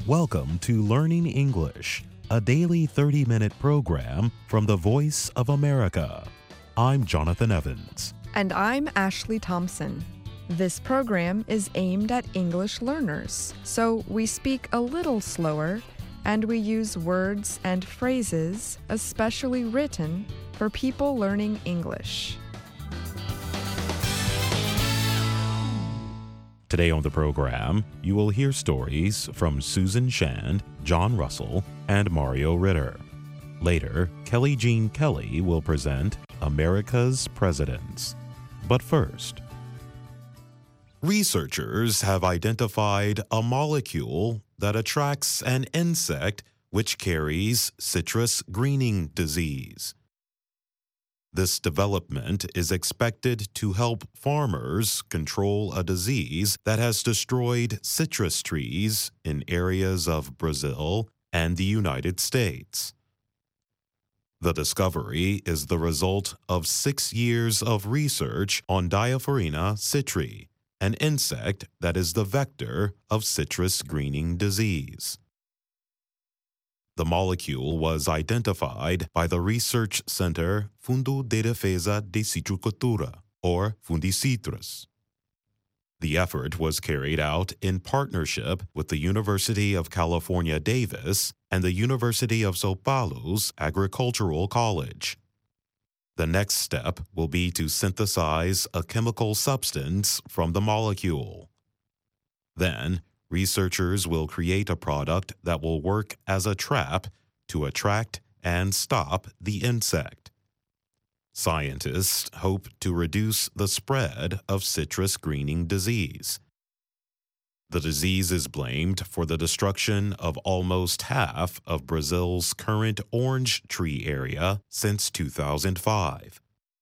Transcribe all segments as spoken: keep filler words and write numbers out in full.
Welcome to Learning English, a daily thirty-minute program from the Voice of America. I'm Jonathan Evans. And I'm Ashley Thompson. This program is aimed at English learners, so we speak a little slower and we use words and phrases especially written for people learning English. Today on the program, you will hear stories from Susan Shand, John Russell, and Mario Ritter. Later, Kelly Jean Kelly will present America's Presidents. But first, researchers have identified a molecule that attracts an insect which carries citrus greening disease. This development is expected to help farmers control a disease that has destroyed citrus trees in areas of Brazil and the United States. The discovery is the result of six years of research on Diaphorina citri, an insect that is the vector of citrus greening disease. The molecule was identified by the research center Fundo de Defesa de Citricultura, or Fundicitrus. The effort was carried out in partnership with the University of California, Davis and the University of São Paulo's Agricultural College. The next step will be to synthesize a chemical substance from the molecule. Then, researchers will create a product that will work as a trap to attract and stop the insect. Scientists hope to reduce the spread of citrus greening disease. The disease is blamed for the destruction of almost half of Brazil's current orange tree area since two thousand five.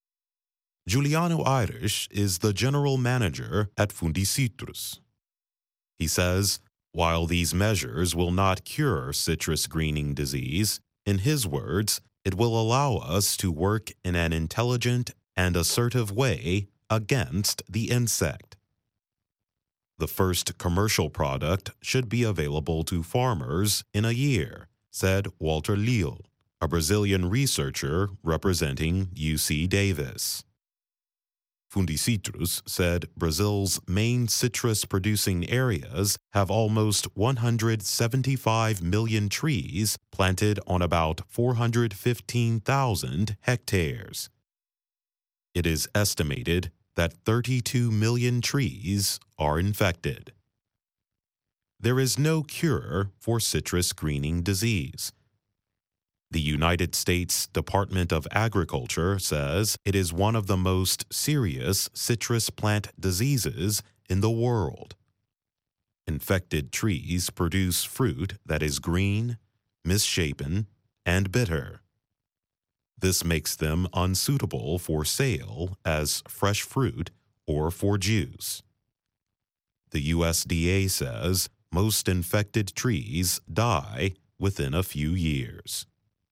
Juliano Aires is the general manager at Fundicitrus. He says, while these measures will not cure citrus greening disease, in his words, it will allow us to work in an intelligent and assertive way against the insect. The first commercial product should be available to farmers in a year, said Walter Leal, a Brazilian researcher representing U C Davis. Fundicitrus said Brazil's main citrus-producing areas have almost one hundred seventy-five million trees planted on about four hundred fifteen thousand hectares. It is estimated that thirty-two million trees are infected. There is no cure for citrus greening disease. The United States Department of Agriculture says it is one of the most serious citrus plant diseases in the world. Infected trees produce fruit that is green, misshapen, and bitter. This makes them unsuitable for sale as fresh fruit or for juice. The U S D A says most infected trees die within a few years.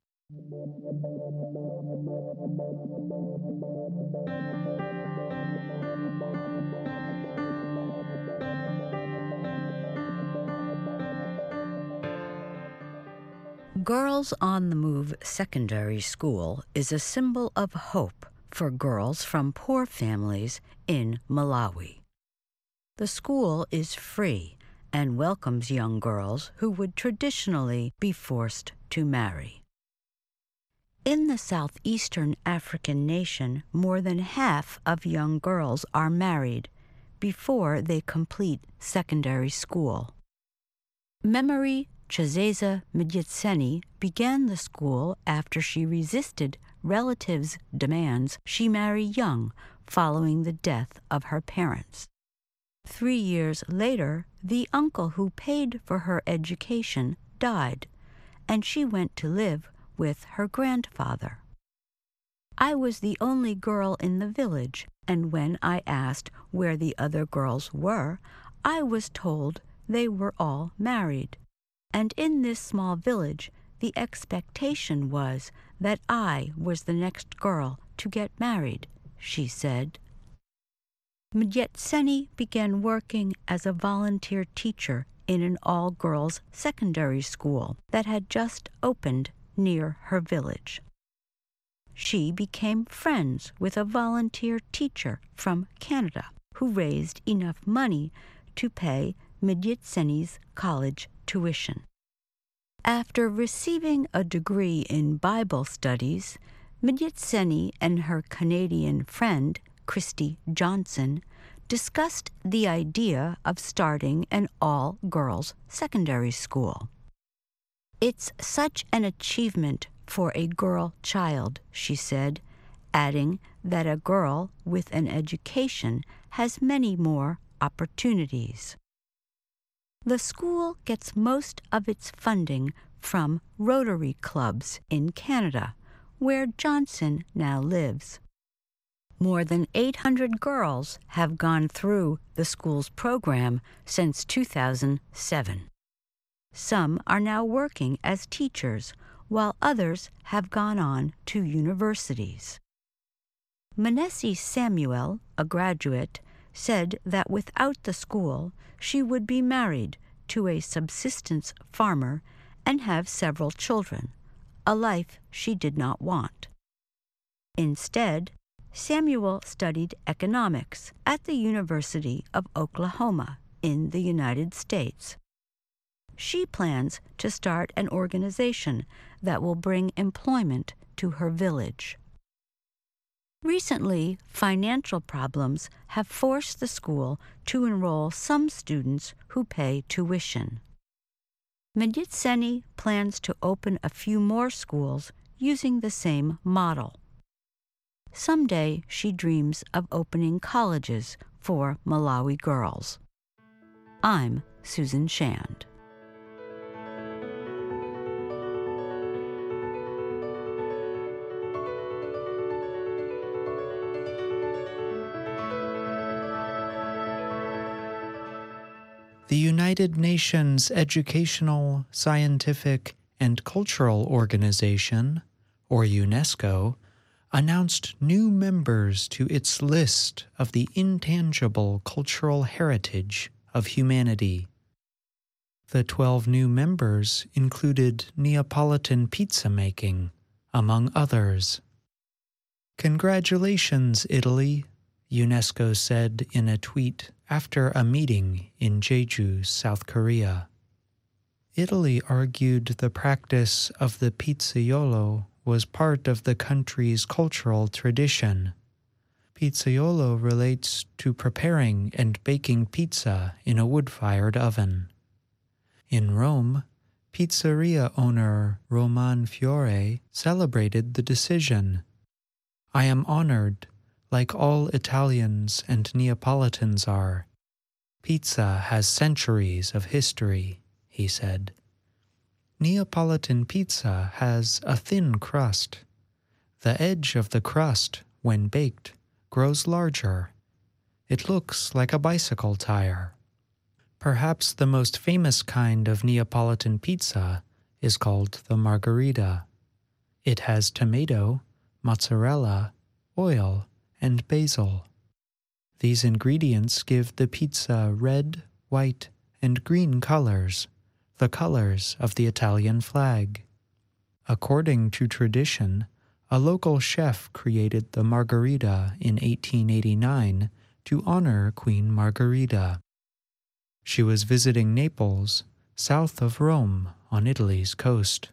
Girls on the Move Secondary School is a symbol of hope for girls from poor families in Malawi. The school is free and welcomes young girls who would traditionally be forced to marry. In the southeastern African nation, more than half of young girls are married before they complete secondary school. Memory Chazeza Mdyetseni began the school after she resisted relatives' demands she marry young following the death of her parents. Three years later, the uncle who paid for her education died, and she went to live with her grandfather. I was the only girl in the village, and when I asked where the other girls were, I was told they were all married. And in this small village, the expectation was that I was the next girl to get married, she said. Mdyetseni began working as a volunteer teacher in an all-girls secondary school that had just opened near her village. She became friends with a volunteer teacher from Canada who raised enough money to pay Midyitseni's college tuition. After receiving a degree in Bible studies, Midyitseni and her Canadian friend, Christy Johnson, discussed the idea of starting an all-girls secondary school. "It's such an achievement for a girl child," she said, adding that a girl with an education has many more opportunities. The school gets most of its funding from Rotary clubs in Canada, where Johnson now lives. More than eight hundred girls have gone through the school's program since two thousand seven. Some are now working as teachers, while others have gone on to universities. Manessi Samuel, a graduate, said that without the school, she would be married to a subsistence farmer and have several children, a life she did not want. Instead, Samuel studied economics at the University of Oklahoma in the United States. She plans to start an organization that will bring employment to her village. Recently, financial problems have forced the school to enroll some students who pay tuition. Midyitseni plans to open a few more schools using the same model. Someday, she dreams of opening colleges for Malawi girls. I'm Susan Shand. The United Nations Educational, Scientific, and Cultural Organization, or UNESCO, announced new members to its list of the intangible cultural heritage of humanity. The twelve new members included Neapolitan pizza making, among others. "Congratulations, Italy," UNESCO said in a tweet after a meeting in Jeju, South Korea. Italy argued the practice of the pizzaiolo was part of the country's cultural tradition. Pizzaiolo relates to preparing and baking pizza in a wood-fired oven. In Rome, pizzeria owner Roman Fiore celebrated the decision. "I am honored, like all Italians and Neapolitans are. Pizza has centuries of history," he said. Neapolitan pizza has a thin crust. The edge of the crust, when baked, grows larger. It looks like a bicycle tire. Perhaps the most famous kind of Neapolitan pizza is called the margherita. It has tomato, mozzarella, oil, and basil. These ingredients give the pizza red, white, and green colors, the colors of the Italian flag. According to tradition, a local chef created the margherita in eighteen eighty-nine to honor Queen Margherita. She was visiting Naples, south of Rome, on Italy's coast.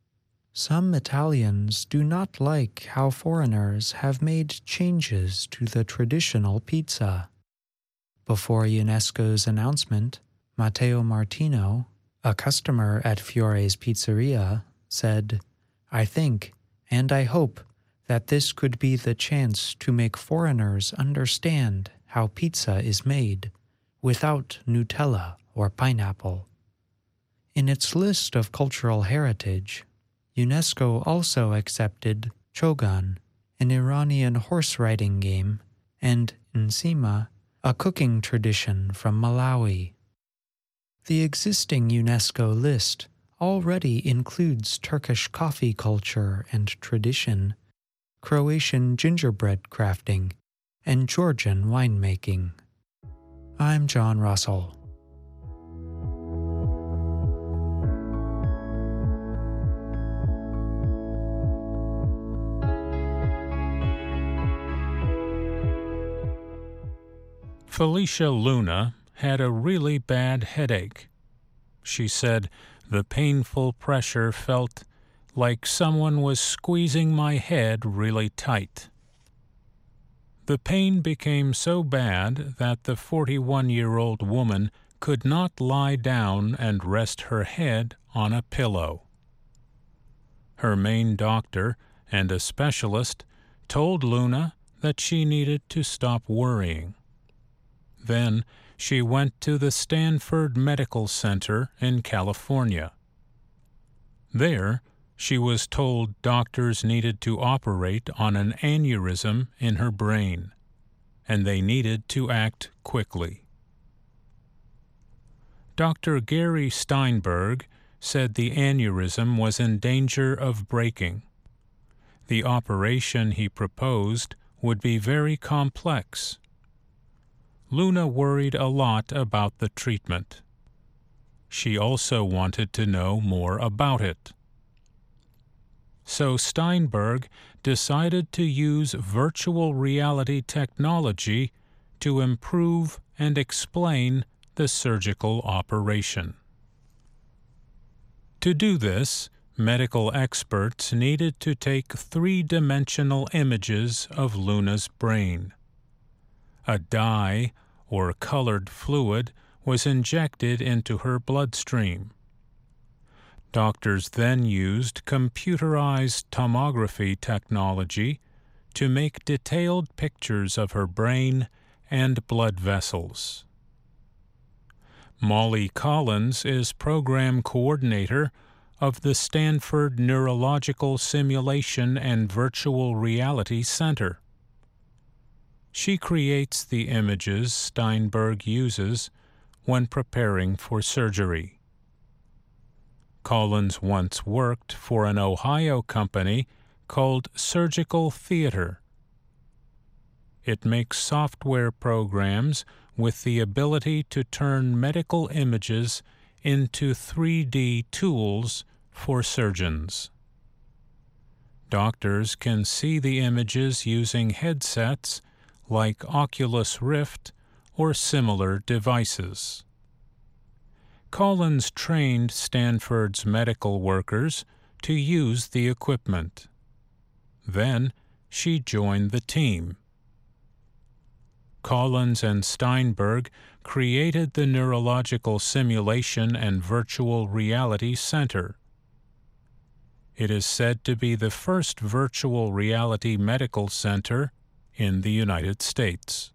Some Italians do not like how foreigners have made changes to the traditional pizza. Before UNESCO's announcement, Matteo Martino, a customer at Fiore's Pizzeria, said, "I think, and I hope, that this could be the chance to make foreigners understand how pizza is made, without Nutella or pineapple." In its list of cultural heritage, UNESCO also accepted Chogan, an Iranian horse-riding game, and Nsima, a cooking tradition from Malawi. The existing UNESCO list already includes Turkish coffee culture and tradition, Croatian gingerbread crafting, and Georgian winemaking. I'm John Russell. Felicia Luna had a really bad headache. She said the painful pressure felt like someone was squeezing my head really tight. The pain became so bad that the forty-one-year-old woman could not lie down and rest her head on a pillow. Her main doctor and a specialist told Luna that she needed to stop worrying. Then she went to the Stanford Medical Center in California. There, she was told doctors needed to operate on an aneurysm in her brain, and they needed to act quickly. Doctor Gary Steinberg said the aneurysm was in danger of breaking. The operation he proposed would be very complex. Luna worried a lot about the treatment. She also wanted to know more about it. So Steinberg decided to use virtual reality technology to improve and explain the surgical operation. To do this, medical experts needed to take three-dimensional images of Luna's brain. A dye, or colored fluid, was injected into her bloodstream. Doctors then used computerized tomography technology to make detailed pictures of her brain and blood vessels. Molly Collins is program coordinator of the Stanford Neurological Simulation and Virtual Reality Center. She creates the images Steinberg uses when preparing for surgery. Collins once worked for an Ohio company called Surgical Theater. It makes software programs with the ability to turn medical images into three D tools for surgeons. Doctors can see the images using headsets like Oculus Rift or similar devices. Collins trained Stanford's medical workers to use the equipment. Then she joined the team. Collins and Steinberg created the Neurological Simulation and Virtual Reality Center. It is said to be the first virtual reality medical center in the United States.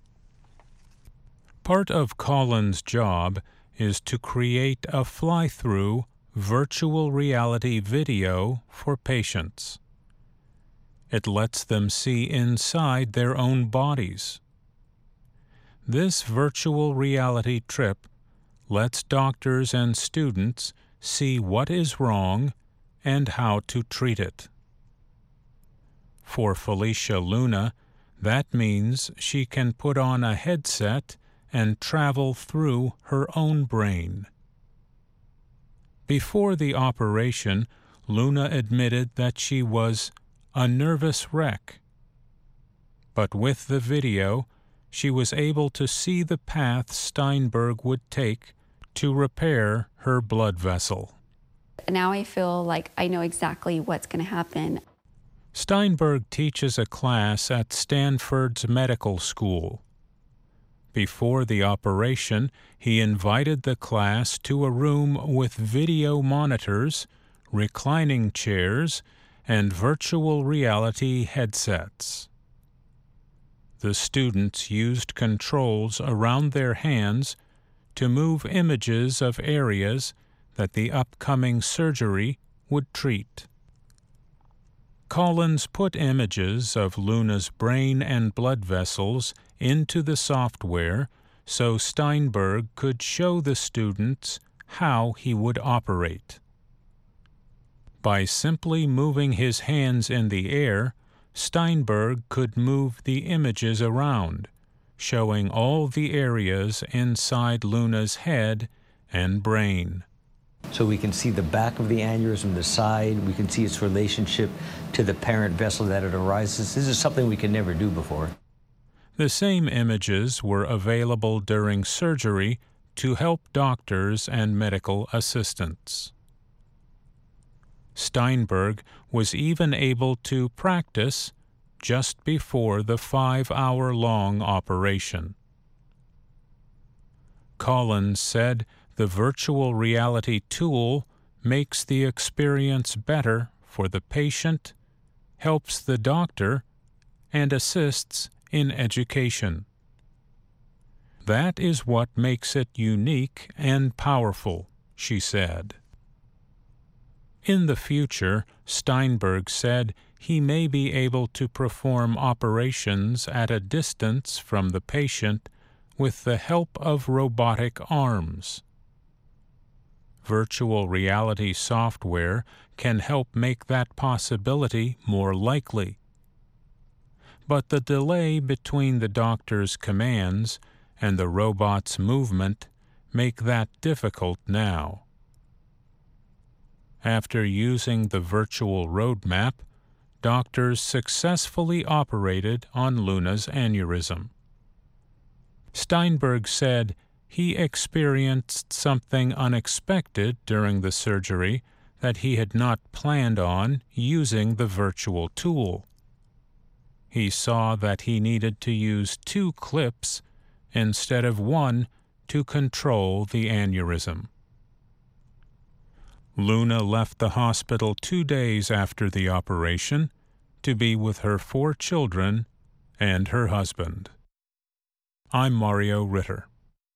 Part of Collins' job is to create a fly-through virtual reality video for patients. It lets them see inside their own bodies. This virtual reality trip lets doctors and students see what is wrong and how to treat it. For Felicia Luna, that means she can put on a headset and travel through her own brain. Before the operation, Luna admitted that she was a nervous wreck. But with the video, she was able to see the path Steinberg would take to repair her blood vessel. Now I feel like I know exactly what's going to happen. Steinberg teaches a class at Stanford's medical school. Before the operation, he invited the class to a room with video monitors, reclining chairs, and virtual reality headsets. The students used controls around their hands to move images of areas that the upcoming surgery would treat. Collins put images of Luna's brain and blood vessels into the software so Steinberg could show the students how he would operate. By simply moving his hands in the air, Steinberg could move the images around, showing all the areas inside Luna's head and brain. So we can see the back of the aneurysm, the side, we can see its relationship to the parent vessel that it arises. This is something we could never do before. The same images were available during surgery to help doctors and medical assistants. Steinberg was even able to practice just before the five-hour-long operation. Collins said the virtual reality tool makes the experience better for the patient, helps the doctor, and assists in education. That is what makes it unique and powerful, she said. In the future, Steinberg said he may be able to perform operations at a distance from the patient with the help of robotic arms. Virtual reality software can help make that possibility more likely. But the delay between the doctor's commands and the robot's movement make that difficult now. After using the virtual roadmap, doctors successfully operated on Luna's aneurysm. Steinberg said he experienced something unexpected during the surgery that he had not planned on using the virtual tool. He saw that he needed to use two clips instead of one to control the aneurysm. Luna left the hospital two days after the operation to be with her four children and her husband. I'm Mario Ritter.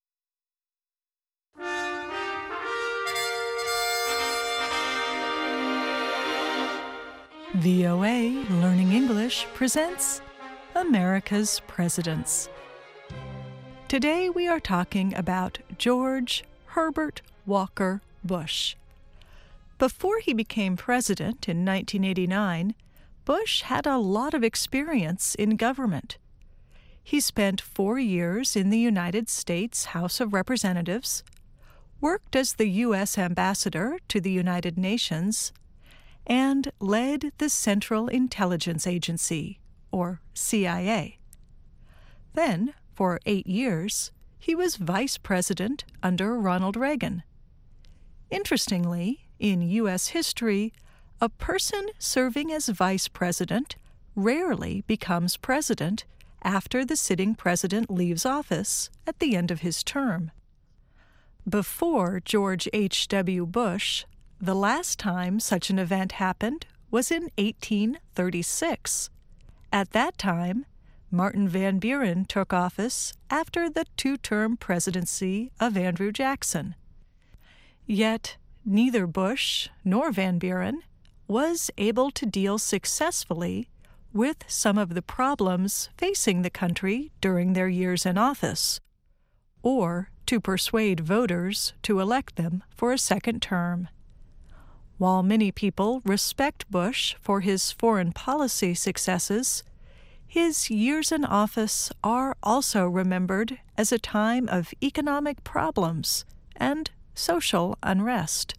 V O A Learning English presents America's Presidents. Today we are talking about George Herbert Walker Bush. Before he became president in nineteen eighty-nine, Bush had a lot of experience in government. He spent four years in the United States House of Representatives, worked as the U S ambassador to the United Nations, and led the Central Intelligence Agency, or C I A. Then, for eight years, he was vice president under Ronald Reagan. Interestingly, in U S history, a person serving as vice president rarely becomes president after the sitting president leaves office at the end of his term. Before George H W Bush, the last time such an event happened was in eighteen thirty-six. At that time, Martin Van Buren took office after the two-term presidency of Andrew Jackson. Yet, neither Bush nor Van Buren was able to deal successfully with some of the problems facing the country during their years in office, or to persuade voters to elect them for a second term. While many people respect Bush for his foreign policy successes, his years in office are also remembered as a time of economic problems and social unrest.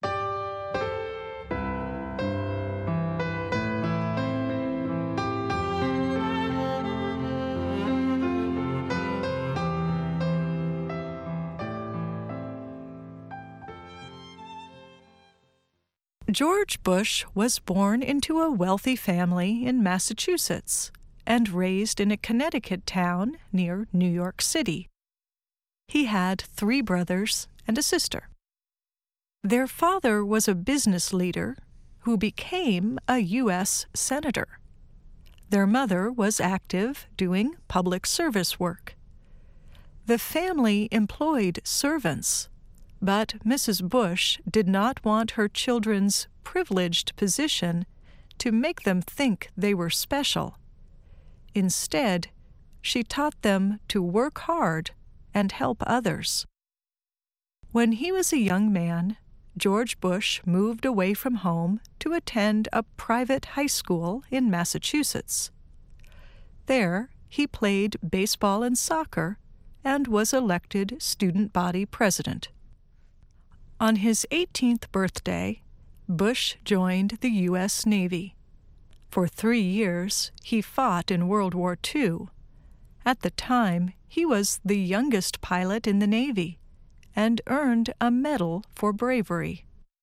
George Bush was born into a wealthy family in Massachusetts and raised in a Connecticut town near New York City. He had three brothers and a sister. Their father was a business leader who became a U S senator. Their mother was active doing public service work. The family employed servants, but Missus Bush did not want her children's privileged position to make them think they were special. Instead, she taught them to work hard and help others. When he was a young man, George Bush moved away from home to attend a private high school in Massachusetts. There, he played baseball and soccer and was elected student body president. On his eighteenth birthday, Bush joined the U S Navy. For three years, he fought in World War Two, At the time, he was the youngest pilot in the Navy and earned a medal for bravery.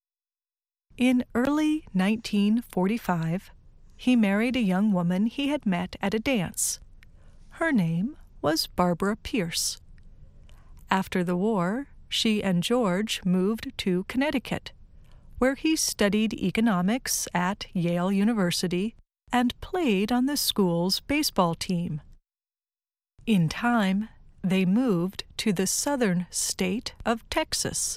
In early nineteen forty-five, he married a young woman he had met at a dance. Her name was Barbara Pierce. After the war, she and George moved to Connecticut, where he studied economics at Yale University and played on the school's baseball team. In time, they moved to the southern state of Texas.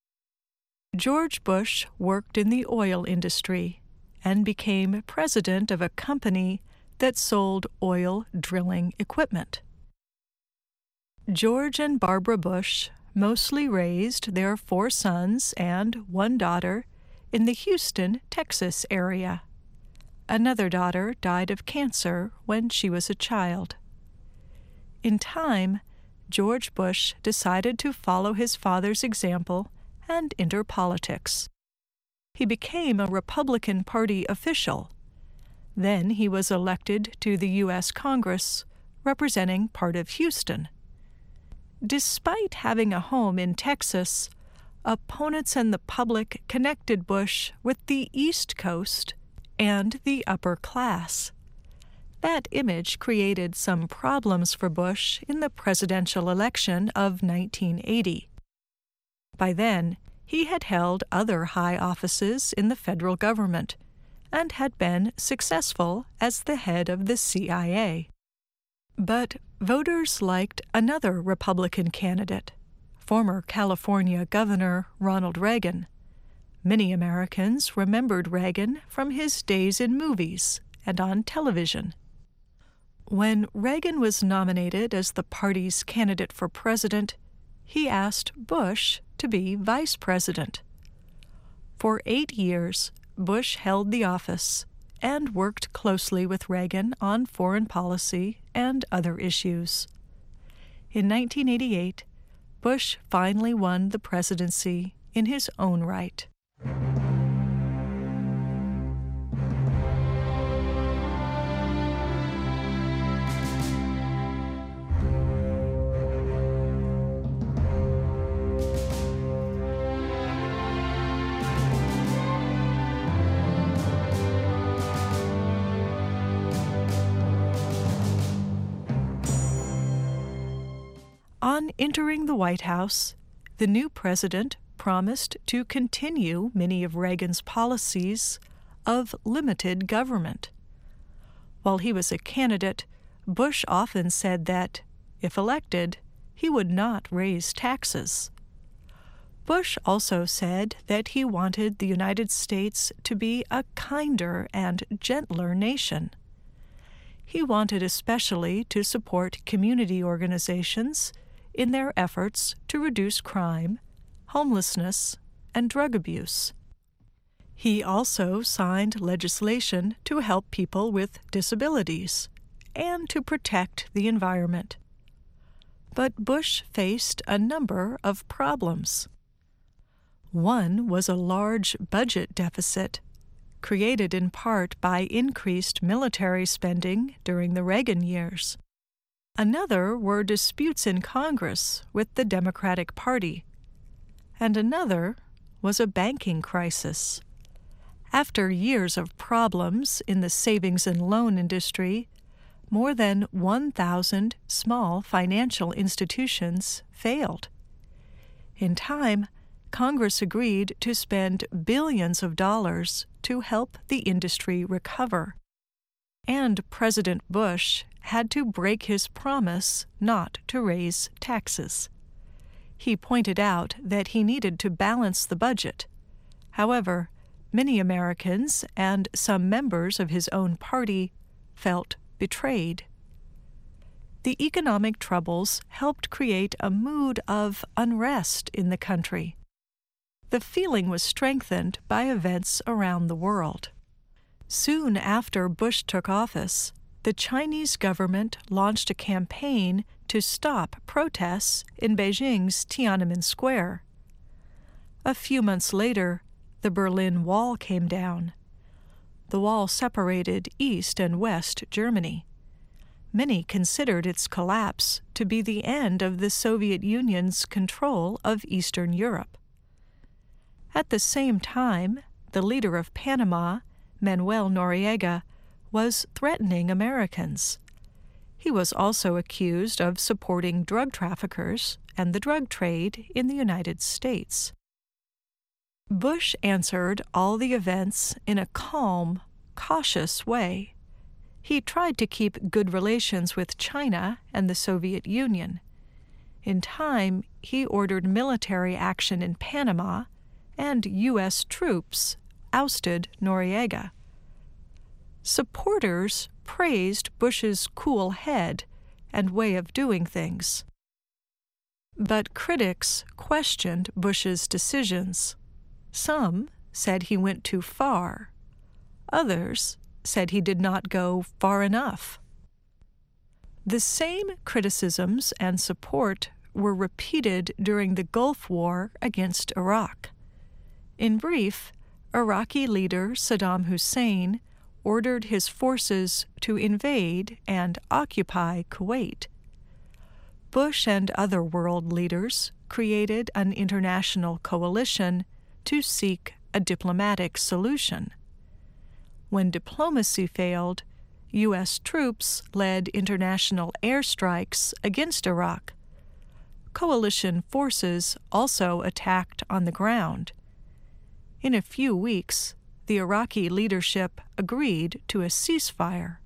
George Bush worked in the oil industry and became president of a company that sold oil drilling equipment. George and Barbara Bush mostly raised their four sons and one daughter in the Houston, Texas area. Another daughter died of cancer when she was a child. In time, George Bush decided to follow his father's example and enter politics. He became a Republican Party official. Then he was elected to the U S Congress, representing part of Houston. Despite having a home in Texas, opponents and the public connected Bush with the East Coast and the upper class. That image created some problems for Bush in the presidential election of nineteen eighty. By then, he had held other high offices in the federal government and had been successful as the head of the C I A. But voters liked another Republican candidate, former California Governor Ronald Reagan. Many Americans remembered Reagan from his days in movies and on television. When Reagan was nominated as the party's candidate for president, he asked Bush to be vice president. For eight years, Bush held the office and worked closely with Reagan on foreign policy and other issues. In nineteen eighty-eight, Bush finally won the presidency in his own right. On entering the White House, the new president promised to continue many of Reagan's policies of limited government. While he was a candidate, Bush often said that, if elected, he would not raise taxes. Bush also said that he wanted the United States to be a kinder and gentler nation. He wanted especially to support community organizations in their efforts to reduce crime, homelessness, and drug abuse. He also signed legislation to help people with disabilities and to protect the environment. But Bush faced a number of problems. One was a large budget deficit, created in part by increased military spending during the Reagan years. Another were disputes in Congress with the Democratic Party. And another was a banking crisis. After years of problems in the savings and loan industry, more than one thousand small financial institutions failed. In time, Congress agreed to spend billions of dollars to help the industry recover. And President Bush had to break his promise not to raise taxes. He pointed out that he needed to balance the budget. However, many Americans and some members of his own party felt betrayed. The economic troubles helped create a mood of unrest in the country. The feeling was strengthened by events around the world. Soon after Bush took office, the Chinese government launched a campaign to stop protests in Beijing's Tiananmen Square. A few months later, the Berlin Wall came down. The wall separated East and West Germany. many considered its collapse to be the end of the Soviet Union's control of Eastern Europe. At the same time, the leader of Panama, Manuel Noriega, was threatening Americans. He was also accused of supporting drug traffickers and the drug trade in the United States. Bush answered all the events in a calm, cautious way. He tried to keep good relations with China and the Soviet Union. In time, he ordered military action in Panama, and U S troops ousted Noriega. Supporters praised Bush's cool head and way of doing things. But critics questioned Bush's decisions. Some said he went too far. Others said he did not go far enough. The same criticisms and support were repeated during the Gulf War against Iraq. In brief, Iraqi leader Saddam Hussein ordered his forces to invade and occupy Kuwait. Bush and other world leaders created an international coalition to seek a diplomatic solution. When diplomacy failed, U S troops led international airstrikes against Iraq. Coalition forces also attacked on the ground. In a few weeks, the Iraqi leadership agreed to a ceasefire.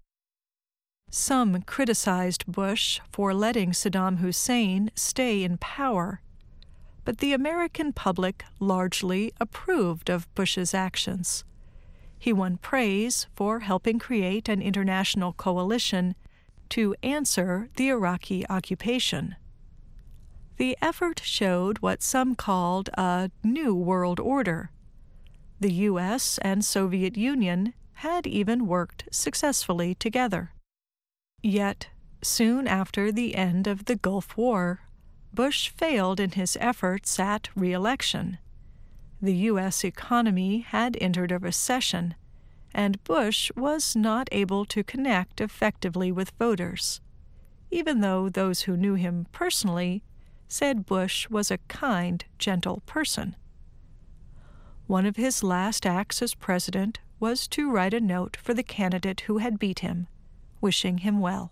Some criticized Bush for letting Saddam Hussein stay in power, but the American public largely approved of Bush's actions. He won praise for helping create an international coalition to answer the Iraqi occupation. The effort showed what some called a new world order. The U S and Soviet Union had even worked successfully together. Yet, soon after the end of the Gulf War, Bush failed in his efforts at re-election. The U S economy had entered a recession, and Bush was not able to connect effectively with voters, even though those who knew him personally said Bush was a kind, gentle person. One of his last acts as president was to write a note for the candidate who had beat him, wishing him well.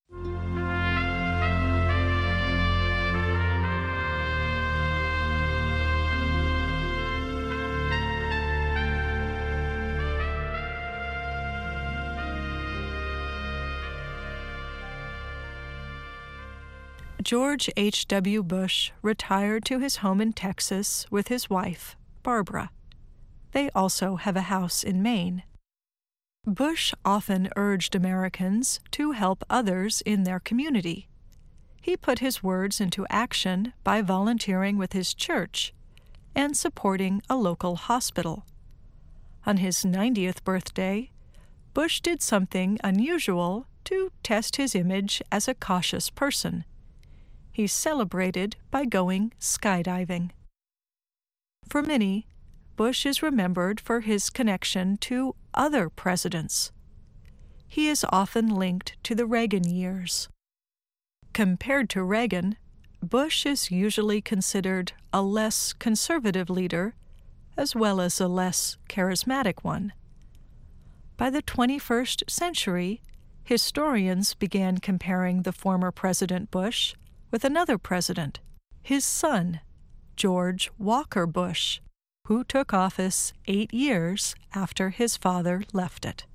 George H W Bush retired to his home in Texas with his wife, Barbara. They also have a house in Maine. Bush often urged Americans to help others in their community. He put his words into action by volunteering with his church and supporting a local hospital. On his ninetieth birthday, Bush did something unusual to test his image as a cautious person. He celebrated by going skydiving. For many, Bush is remembered for his connection to other presidents. He is often linked to the Reagan years. Compared to Reagan, Bush is usually considered a less conservative leader, as well as a less charismatic one. By the twenty-first century, historians began comparing the former President Bush with another president, his son, George Walker Bush, who took office eight years after his father left it.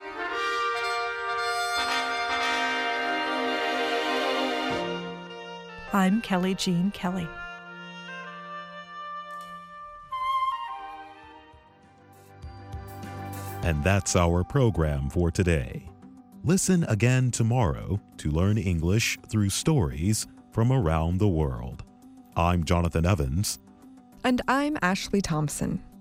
I'm Kelly Jean Kelly. And that's our program for today. Listen again tomorrow to learn English through stories from around the world. I'm Jonathan Evans. And I'm Ashley Thompson.